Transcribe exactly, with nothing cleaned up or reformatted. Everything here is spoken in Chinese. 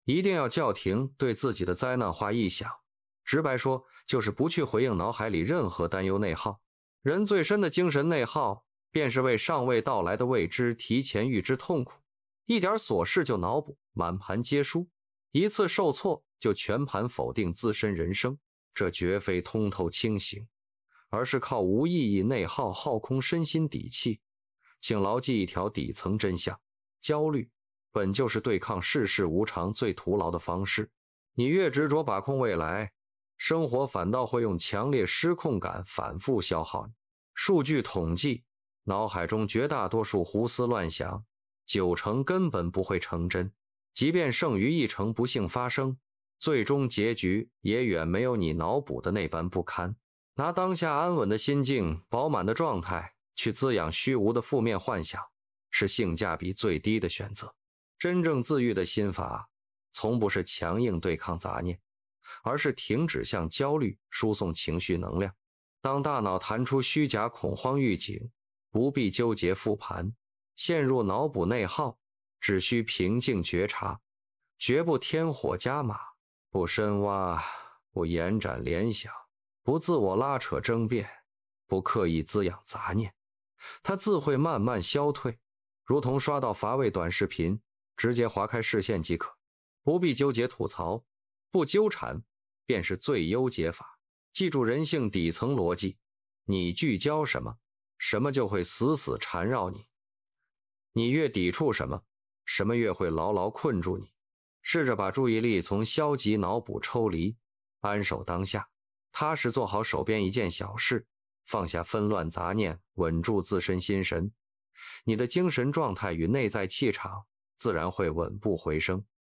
一定要叫停对自己的灾难化臆想。直白说，就是不去回应脑海里任何担忧内耗。人最深的精神内耗，便是为尚未到来的未知提前预知痛苦。一点琐事就脑补，满盘皆输，一次受挫就全盘否定自身人生，这绝非通透清醒，而是靠无意义内耗耗空身心底气。请牢记一条底层真相，焦虑本就是对抗世事无常最徒劳的方式。你越执着把控未来，生活反倒会用强烈失控感反复消耗你。数据统计，脑海中绝大多数胡思乱想，九成根本不会成真，即便剩余一成不幸发生，最终结局也远没有你脑补的那般不堪。拿当下安稳的心境、饱满的状态去滋养虚无的负面幻想，是性价比最低的选择。真正自愈的心法，从不是强硬对抗杂念，而是停止向焦虑输送情绪能量。当大脑弹出虚假恐慌预警，不必纠结复盘，陷入脑补内耗，只需平静觉察，绝不添火加码，不深挖，不延展联想，不自我拉扯争辩，不刻意滋养杂念，它自会慢慢消退，如同刷到乏味短视频，直接划开视线即可，不必纠结吐槽，不纠缠便是最优解法。记住人性底层逻辑，你聚焦什么，什么就会死死缠绕你。你越抵触什么，什么越会牢牢困住你。试着把注意力从消极脑补抽离，安守当下，踏实做好手边一件小事，放下纷乱杂念，稳住自身心神，你的精神状态与内在气场自然会稳步回升。